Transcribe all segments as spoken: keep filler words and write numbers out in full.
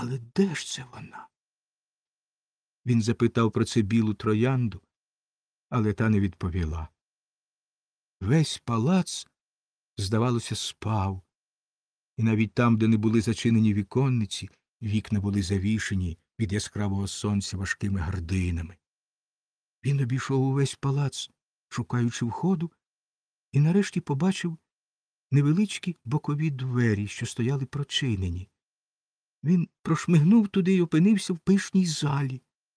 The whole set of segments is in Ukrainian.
Але де ж це вона? Він запитав про це білу троянду, але та не відповіла. Весь палац, здавалося, спав, і навіть там, де не були зачинені віконниці, вікна були завішені від яскравого сонця важкими гардинами. Він обійшов увесь палац, шукаючи входу, і нарешті побачив невеличкі бокові двері, що стояли прочинені. Він прошмигнув туди і опинився в пишній залі.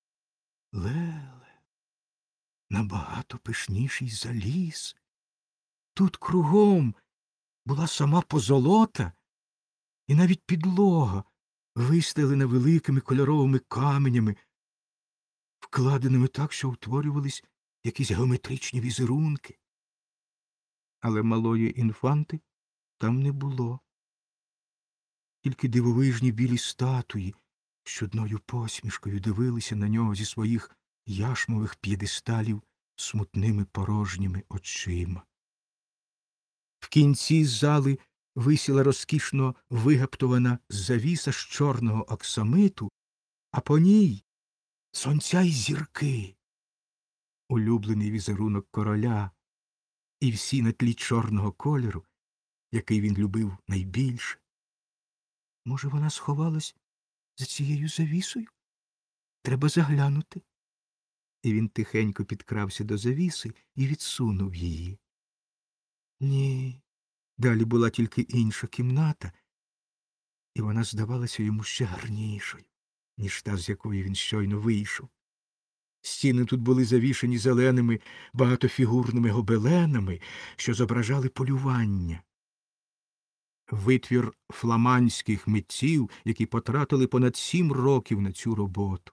Леле, набагато пишніший за ліс. Тут кругом була сама позолота, і навіть підлога, вистелена великими кольоровими каменями, вкладеними так, що утворювались якісь геометричні візерунки. Але малої інфанти там не було. Тільки дивовижні білі статуї з чудною посмішкою дивилися на нього зі своїх яшмових п'єдесталів смутними порожніми очима. В кінці зали висіла розкішно вигаптована завіса з чорного оксамиту, а по ній сонця й зірки, улюблений візерунок короля, і всі на тлі чорного кольору, який він любив найбільше. Може, вона сховалась за цією завісою? Треба заглянути. І він тихенько підкрався до завіси і відсунув її. Ні, далі була тільки інша кімната, і вона здавалася йому ще гарнішою, ніж та, з якої він щойно вийшов. Стіни тут були завішані зеленими багатофігурними гобеленами, що зображали полювання. Витвір фламандських митців, які потратили понад сім років на цю роботу.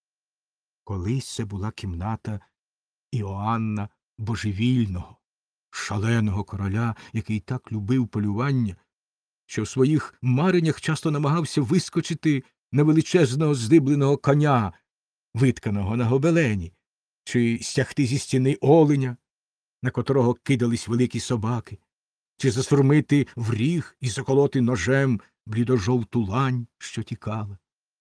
Колись це була кімната Іоанна Божевільного, шаленого короля, який так любив полювання, що в своїх мареннях часто намагався вискочити на величезного здибленого коня, витканого на гобелені, чи стягти зі стіни оленя, на котрого кидались великі собаки, чи засурмити в ріг і заколоти ножем блідожовту лань, що тікала.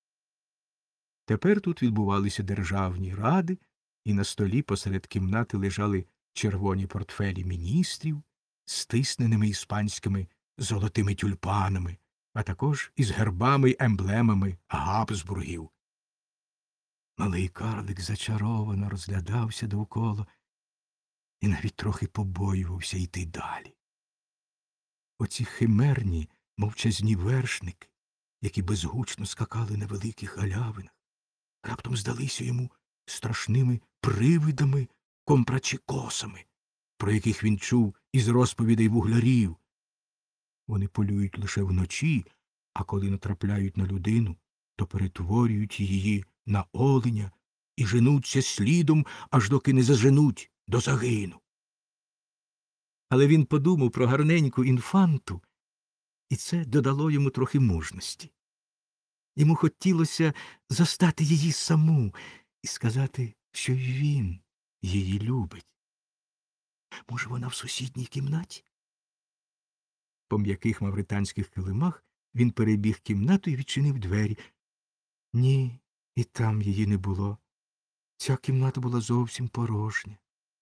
Тепер тут відбувалися державні ради, і на столі посеред кімнати лежали червоні портфелі міністрів з тисненими іспанськими золотими тюльпанами, а також із гербами й емблемами Габсбургів. Малий карлик зачаровано розглядався довкола і навіть трохи побоювався йти далі. Оці химерні, мовчазні вершники, які безгучно скакали на великих галявинах, раптом здалися йому страшними привидами, компрачекосами, про яких він чув із розповідей вуглярів. Вони полюють лише вночі, а коли натрапляють на людину, то перетворюють її на оленя і женуться слідом, аж доки не заженуть до загину. Але він подумав про гарненьку інфанту, і це додало йому трохи мужності. Йому хотілося застати її саму і сказати, що й він її любить. Може, вона в сусідній кімнаті? По м'яких мавританських килимах він перебіг кімнату і відчинив двері. Ні, і там її не було. Ця кімната була зовсім порожня.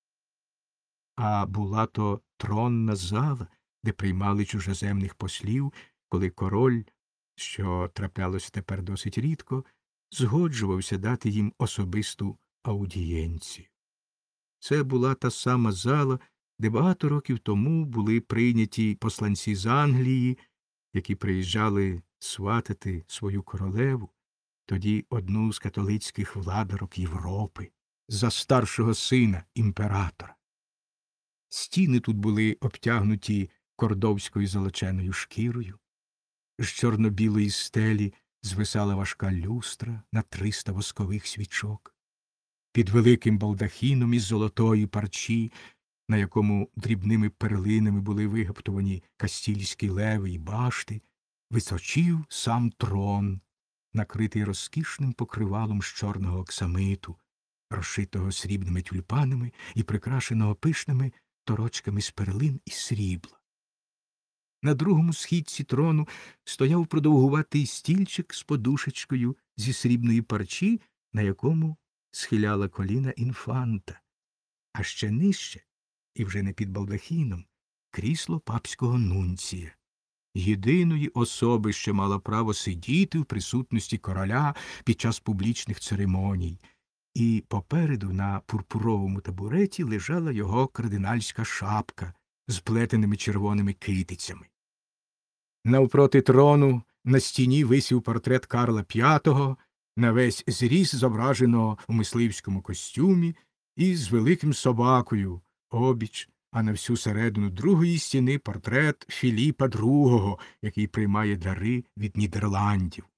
А була то тронна зала, де приймали чужеземних послів, коли король, що траплялося тепер досить рідко, згоджувався дати їм особисту аудієнцію. Це була та сама зала, де багато років тому були прийняті посланці з Англії, які приїжджали сватати свою королеву, тоді одну з католицьких владарок Європи, за старшого сина імператора. Стіни тут були обтягнуті кордовською золоченою шкірою, з чорно-білої стелі звисала важка люстра на триста воскових свічок. Під великим балдахіном із золотої парчі, на якому дрібними перлинами були вигаптовані кастільські леви й башти, височів сам трон, накритий розкішним покривалом з чорного оксамиту, розшитого срібними тюльпанами і прикрашеного пишними торочками з перлин і срібла. На другому східці трону стояв продовгуватий стільчик з подушечкою зі срібної парчі, на якому схиляла коліна інфанта, а ще нижче, і вже не під балдахіном, крісло папського нунція, єдиної особи, що мала право сидіти в присутності короля під час публічних церемоній, і попереду на пурпуровому табуреті лежала його кардинальська шапка з плетеними червоними китицями. Навпроти трону на стіні висів портрет Карла П'ятого, на весь зріст зображеного у мисливському костюмі і з великим собакою обіч, а на всю середину другої стіни портрет Філіпа Другого, який приймає дари від Нідерландів.